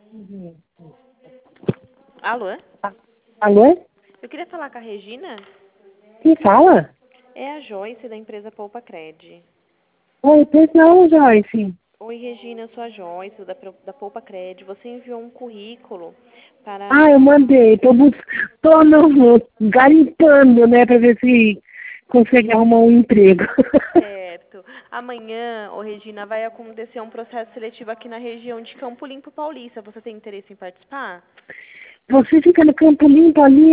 Uhum. Alô? Alô? Eu queria falar com a Regina. Quem fala? É a Joyce da empresa Poupa Cred. Oi, pois não, Joyce. Oi, Regina, eu sou a Joyce da Poupa Cred. Você enviou um currículo para... Ah, eu mandei. Tô garimpando, né, pra ver se consigo arrumar um emprego. Certo. Amanhã, ô Regina, vai acontecer um processo seletivo aqui na região de Campo Limpo Paulista. Você tem interesse em participar? Você fica no Campo Limpo ali,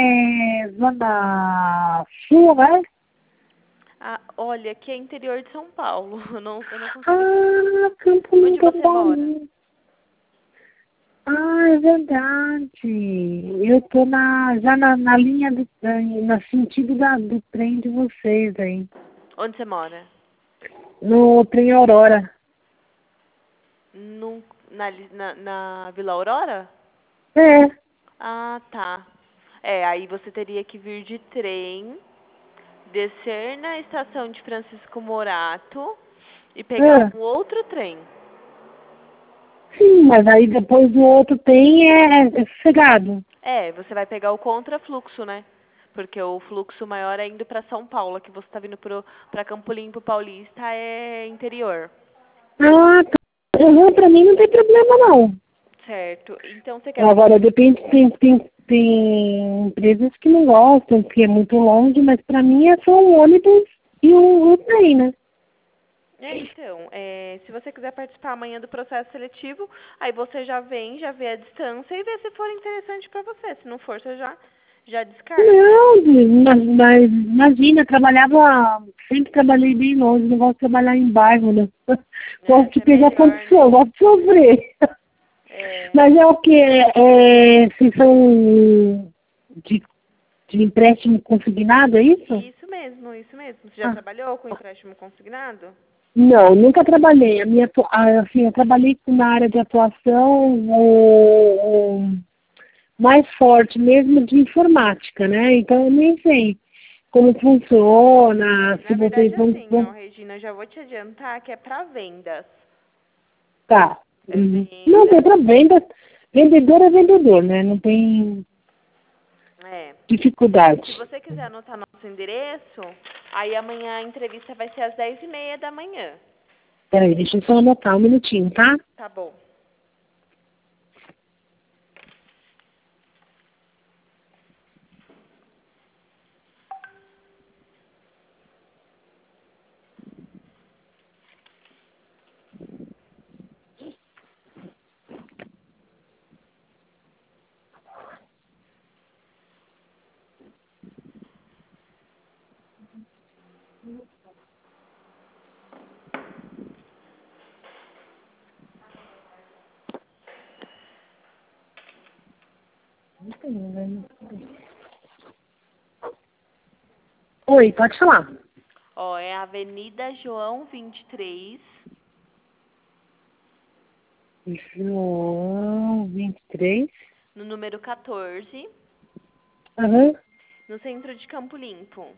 Zona Sul, né? Ah, olha, aqui é interior de São Paulo. Eu não consigo... Ah, Campo Onde Limpo você mora? Paulista. Ah, é verdade. Eu tô já na linha no sentido do trem de vocês aí. Onde você mora? No trem Aurora. Na Vila Aurora? É. Ah, tá. Aí você teria que vir de trem, descer na estação de Francisco Morato e pegar É. um outro trem. Sim, mas aí depois do outro tem é sossegado. Você vai pegar o contrafluxo, né? Porque o fluxo maior é indo para São Paulo, que você está vindo para Campo Limpo Paulista é interior. Ah, tá. Uhum, pra mim não tem problema não. Certo. Então você quer o Agora depende, tem empresas que não gostam, que é muito longe, mas pra mim é só um ônibus e o trem, né? Se você quiser participar amanhã do processo seletivo, aí você já vem, já vê a distância e vê se for interessante para você. Se não for, você já descarta. Não, mas imagina, sempre trabalhei bem longe, não gosto de trabalhar em bairro, né? Gosto de É pegar melhor, condição, né? gosto de sofrer. É, Mas é o que? Se são de, de empréstimo consignado, é isso? isso mesmo, isso mesmo. Você já Ah, trabalhou com empréstimo consignado? não, nunca trabalhei. Assim, eu trabalhei na área de atuação mais forte mesmo de informática, né? Então eu nem sei como funciona, se Na vocês verdade, assim, vão. ó, Regina, eu já vou te adiantar que é para vendas. Tá. É Uhum. Não vendas, tem para venda. Vendedor é vendedor, né? Não tem é. Se dificuldade. você quiser anotar nosso endereço, aí amanhã a entrevista vai ser às 10:30 da manhã. Peraí, deixa eu só anotar um minutinho, tá? Tá bom. Oi, pode falar. Ó, é Avenida João 23, João 23. no número 14, Aham. no centro de Campo Limpo.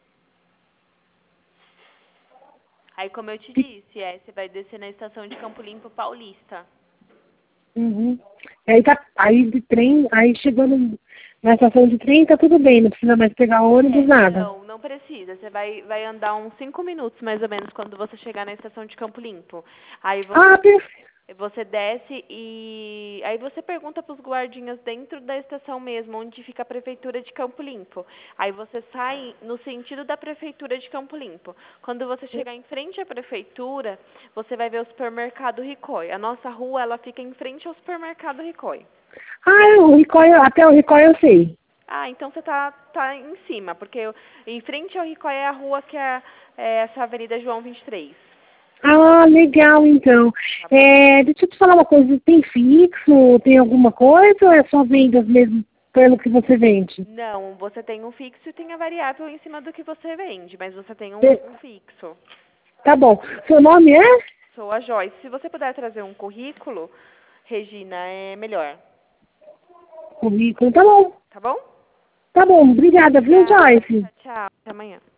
Aí, como eu te disse, você vai descer na estação de Campo Limpo Paulista. Uhum. Aí de trem, aí chegando na estação de trem tá tudo bem, não precisa mais pegar ônibus, nada. Não precisa. Você vai andar uns 5 minutos, mais ou menos, quando você chegar na estação de Campo Limpo. Aí Ah, perfeito. você desce e aí você pergunta para os guardinhas dentro da estação mesmo, onde fica a prefeitura de Campo Limpo. Aí você sai no sentido da prefeitura de Campo Limpo. Quando você chegar em frente à prefeitura, você vai ver o supermercado Ricói. A nossa rua, ela fica em frente ao supermercado Ricói. Ah, até o Ricói eu sei. Ah, então você tá em cima, porque em frente ao Ricói é a rua que é essa Avenida João 23. Ah, legal, então. Tá bom? Deixa eu te falar uma coisa, tem fixo, tem alguma coisa ou é só vendas mesmo pelo que você vende? Não, você tem um fixo e tem a variável em cima do que você vende, mas você tem Te- um fixo. Tá bom. Seu nome é? Sou a Joyce. Se você puder trazer um currículo, Regina, é melhor. Currículo. Tá bom. Tá bom? Tá bom. Obrigada, viu, Obrigada. Joyce? Tchau, tchau. Até amanhã.